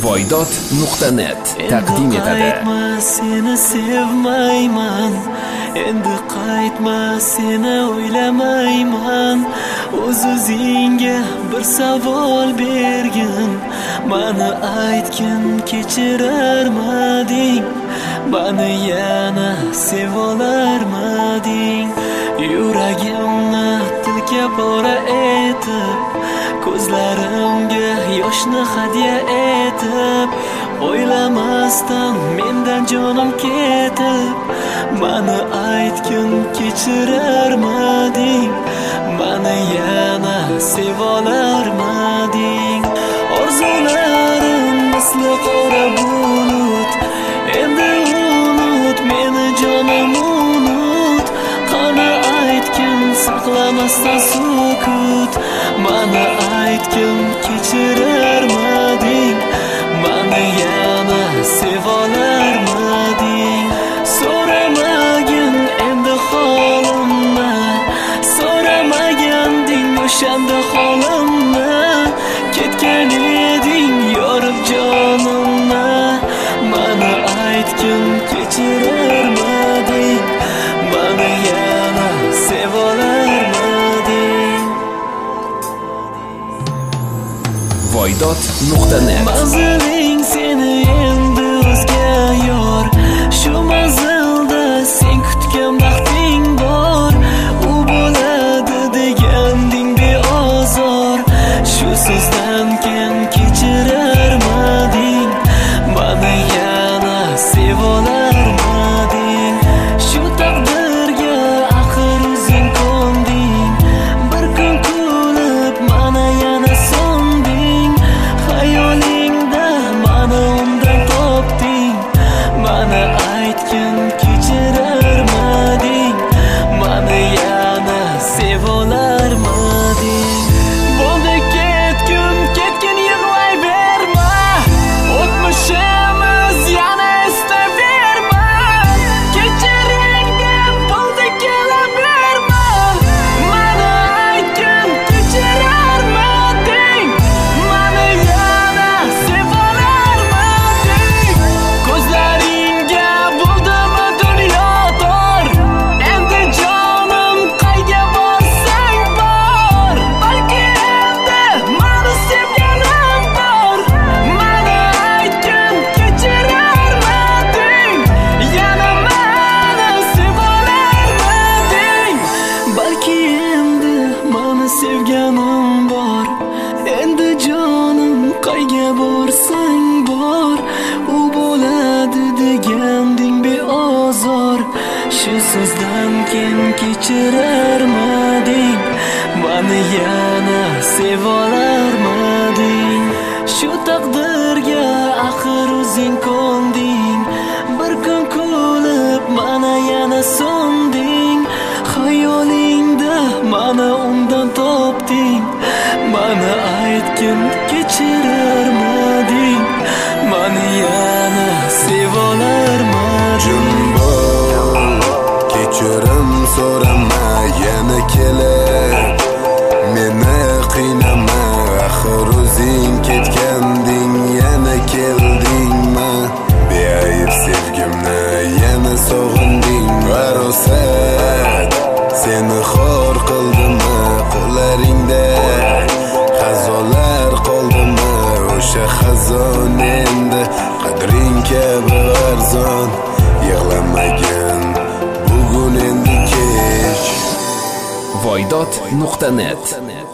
Voydod.net taqdim etadi. Qaytma, seni sevmayman. Endi qaytma, seni o'ylamayman. O'zingga bir savol bergin. Mani aytgin, kechirarmading? Mani yana sevolarmading? Yuragimni tilka pora etib, ko'zlarimga yoshni hadya etib, o'ylamasdan mendan jonim ketib, mani aytgin, kechirarmading? Mani yana sevolarmading? Orzularim misli qora bulut, endi unut meni jonim, unut. Qani aytgin, saqlamasdan sukut, mani aytgin, kechirarmading? Mani yana sevolarmading? So'ramagin endi holimni, so'ramaganding o'shanda holimni. Ketgan eding yorib jonimni, mani aytgin, kechirarmading? Mani yana sevolarmading? Voydod.net Manziling seni endi o'zga yor, shu manzilda sen kutgan baxting bor. U bo'ladi deganding beozor, shu so'zdan keyin kechirarmading? Mani yana sevolarmading? Shu taqdirga axir o'zing qo'nding, bir kun kulib mani yana so'nding. Xayolingda mani undan topding, mani aytgin, kechirarmading? Mani yana sevolarmading? Bo'ldi ketgin, ketgin, yig'layverma, o'tmishimiz yana eslaverma. Kechiring deb bo'ldi kelaverma, mani aytgin, kechirarmading? Mani yana sevolarmading? Ko'zlaringga bo'ldimi dunyo tor, endi jonim qayga borsang bor. Balki endi mani sevganim bor, mani aytgin, kechirarmading? Yana mani sevolarmading? Balki endi mani sevganim bor, endi jonim qayga borsang bor. U bo'ladi deganding beozor, shu so'zdan keyin kechirarmading? Mani yana sevolarmading? Shu taqdirga axir o'zing qo'nding, bir kun kulib mani yana so'nding. Xayolingda mani undan topding, mani aytgin, kechirarmading? Mani yana sevolarmading? Kechirim so'rama yana kelib, meni qiynama, axir o'zing ketganding, yana keldingmi? Beayb sevgimni yana sog'inding, arosat seni xor qildimi? Qo'llaringda xazolar qoldimi? O'sha xazon endi qadring kabi arzon. Yig'lamagin bugun endi kech. Voydod.net